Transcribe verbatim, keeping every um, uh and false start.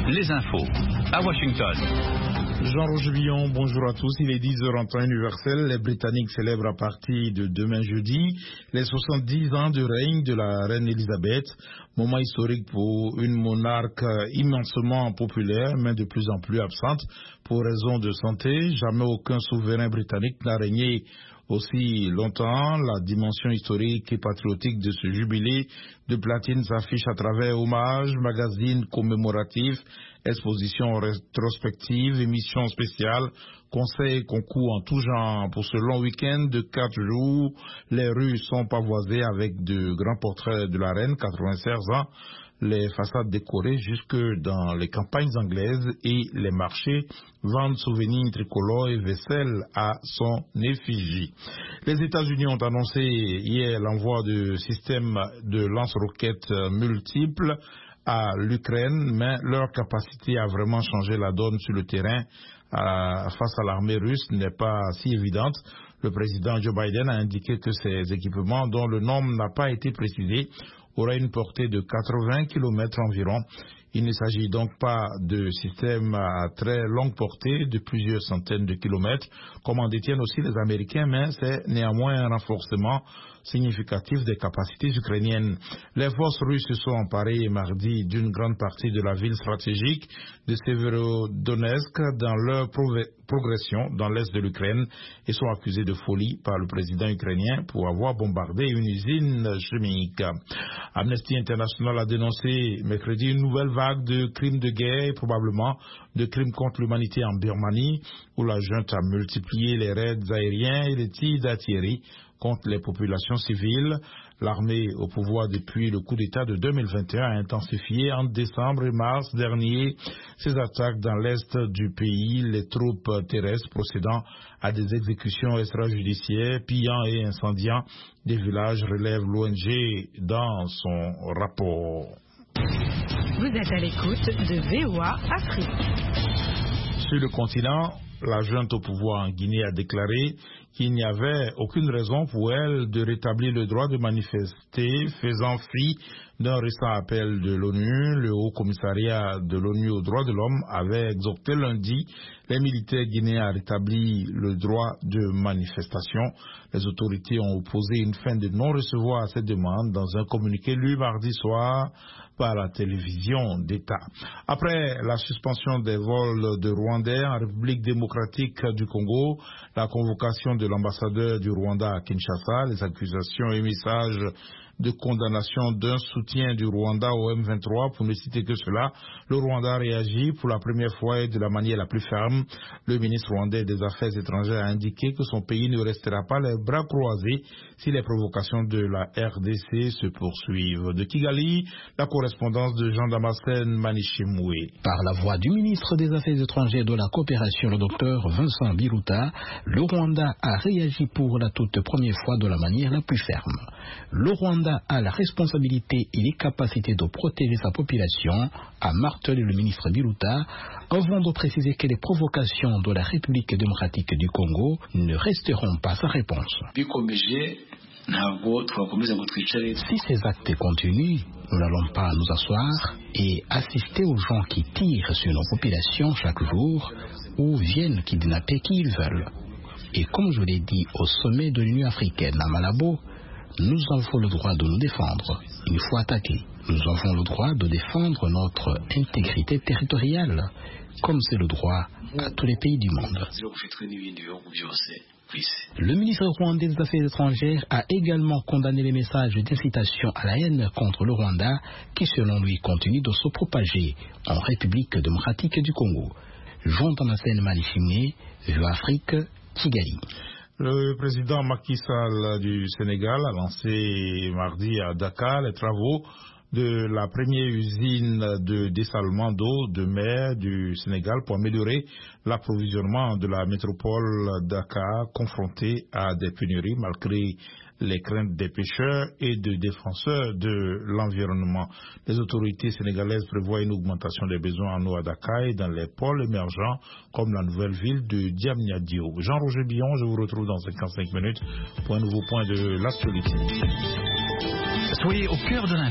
les infos à Washington. Jean-Roger Villon, bonjour à tous. Il est dix heures en temps universel. Les Britanniques célèbrent à partir de demain jeudi les soixante-dix ans de règne de la reine Elisabeth. Moment historique pour une monarque immensement populaire, mais de plus en plus absente pour raison de santé. Jamais aucun souverain britannique n'a régné aussi longtemps. La dimension historique et patriotique de ce jubilé de platine s'affiche à travers hommages, magazines commémoratifs, expositions rétrospectives, émissions spéciales, conseils, concours en tout genre. Pour ce long week-end de quatre jours, les rues sont pavoisées avec de grands portraits de la reine, quatre-vingt-seize ans, les façades décorées jusque dans les campagnes anglaises et les marchés vendent souvenirs tricolores et vaisselle à son effigie. Les États-Unis ont annoncé hier l'envoi de systèmes de lance-roquettes multiples à l'Ukraine, mais leur capacité à vraiment changer la donne sur le terrain à, face à l'armée russe n'est pas si évidente. Le président Joe Biden a indiqué que ces équipements, dont le nombre n'a pas été précisé, auraient une portée de quatre-vingts kilomètres environ. Il ne s'agit donc pas de systèmes à très longue portée de plusieurs centaines de kilomètres, comme en détiennent aussi les Américains, mais c'est néanmoins un renforcement significatif des capacités ukrainiennes. Les forces russes se sont emparées mardi d'une grande partie de la ville stratégique de Severodonetsk dans leur progression dans l'est de l'Ukraine et sont accusées de folie par le président ukrainien pour avoir bombardé une usine chimique. Amnesty International a dénoncé mercredi une nouvelle vague de crimes de guerre et probablement de crimes contre l'humanité en Birmanie, où la junte a multiplié les raids aériens et les tirs d'artillerie contre les populations civiles. L'armée au pouvoir depuis le coup d'État de deux mille vingt et un a intensifié en décembre et mars dernier ses attaques dans l'est du pays, les troupes terrestres procédant à des exécutions extrajudiciaires, pillant et incendiant des villages, relève l'O N G dans son rapport. Vous êtes à l'écoute de V O A Afrique. Sur le continent, la junte au pouvoir en Guinée a déclaré qu'il n'y avait aucune raison pour elle de rétablir le droit de manifester, faisant fi d'un récent appel de l'ONU. Le Haut Commissariat de l'ONU aux droits de l'homme avait exhorté lundi les militaires guinéens à rétablir le droit de manifestation. Les autorités ont opposé une fin de non-recevoir à cette demande dans un communiqué lu mardi soir par la télévision d'État. Après la suspension des vols de Rwandais en République démocratique du Congo, la convocation de l'ambassadeur du Rwanda à Kinshasa, les accusations et messages de condamnation d'un soutien du Rwanda au M vingt-trois, pour ne citer que cela, le Rwanda réagit pour la première fois et de la manière la plus ferme. Le ministre rwandais des Affaires étrangères a indiqué que son pays ne restera pas les bras croisés si les provocations de la R D C se poursuivent. De Kigali, la correspondance de Jean-Damascène Manichimoué. Par la voix du ministre des Affaires étrangères et de la coopération, le docteur Vincent Biruta, le Rwanda a réagi pour la toute première fois de la manière la plus ferme. Le Rwanda a la responsabilité et les capacités de protéger sa population, a martelé le ministre Biruta, avant de préciser que les provocations de la République démocratique du Congo ne resteront pas sans réponse. Si ces actes continuent, nous n'allons pas nous asseoir et assister aux gens qui tirent sur nos populations chaque jour ou viennent kidnapper qui ils veulent. Et comme je l'ai dit au sommet de l'Union africaine à Malabo, nous avons le droit de nous défendre. Il faut attaquer. Nous avons le droit de défendre notre intégrité territoriale, comme c'est le droit à tous les pays du monde. Le ministre rwandais des Affaires étrangères a également condamné les messages d'incitation à la haine contre le Rwanda qui, selon lui, continuent de se propager en République démocratique du Congo. Jean-Damascène Manichimoué, V O A Afrique, Kigali. Le président Macky Sall du Sénégal a lancé mardi à Dakar les travaux de la première usine de dessalement d'eau de mer du Sénégal pour améliorer l'approvisionnement de la métropole Dakar confrontée à des pénuries malgré les craintes des pêcheurs et des défenseurs de l'environnement. Les autorités sénégalaises prévoient une augmentation des besoins en eau à Dakar et dans les pôles émergents comme la nouvelle ville de Diamniadio. Jean-Roger Villon, je vous retrouve dans cinquante-cinq minutes pour un nouveau point de l'actualité. Soyez au cœur de l'info.